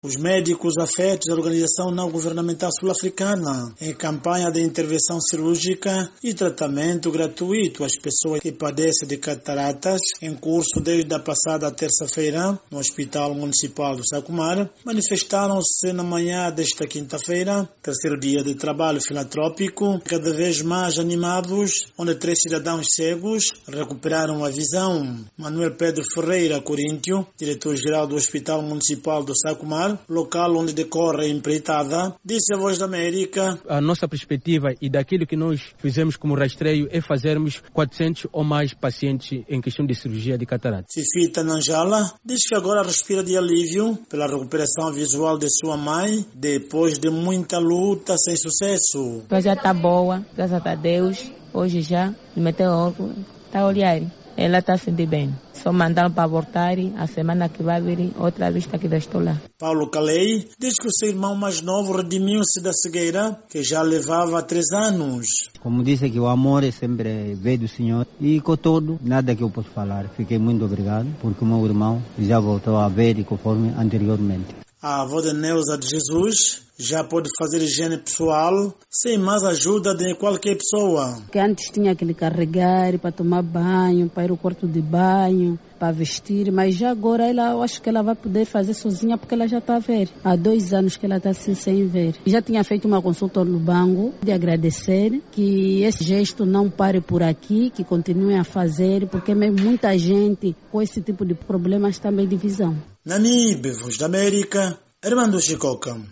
Os médicos afetos da Organização Não Governamental Sul-Africana em campanha de intervenção cirúrgica e tratamento gratuito às pessoas que padecem de cataratas em curso desde a passada terça-feira no Hospital Municipal do Sacomar manifestaram-se na manhã desta quinta-feira, terceiro dia de trabalho filantrópico, cada vez mais animados, onde 3 cidadãos cegos recuperaram a visão. Manuel Pedro Ferreira Coríntio, diretor-geral do Hospital Municipal do Sacomar, local onde decorre a empreitada, disse à Voz da América: a nossa perspectiva e daquilo que nós fizemos como rastreio é fazermos 400 ou mais pacientes em questão de cirurgia de catarata. Fifita Nanjala diz que agora respira de alívio pela recuperação visual de sua mãe, depois de muita luta sem sucesso. Já está boa, graças a Deus. Hoje já, me meteu óculos, está a olhar. Ela está se sentindo bem. Só mandaram para abortar, a semana que vai vir outra vista que estou lá. Paulo Calei diz que o seu irmão mais novo redimiu-se da cegueira, que já levava 3 anos. Como disse, que o amor sempre veio do Senhor. E com todo, nada que eu posso falar. Fiquei muito obrigado, porque o meu irmão já voltou a ver conforme anteriormente. A avó de Neuza de Jesus já pode fazer higiene pessoal sem mais ajuda de qualquer pessoa. Que antes tinha que lhe carregar para tomar banho, para ir ao quarto de banho, para vestir, mas já agora eu acho que ela vai poder fazer sozinha porque ela já está a ver. Há 2 anos que ela está assim sem ver. Já tinha feito uma consulta no banco de agradecer que esse gesto não pare por aqui, que continue a fazer, porque muita gente com esse tipo de problemas também de visão. Namibe, Voz da América, Armando Chicoca.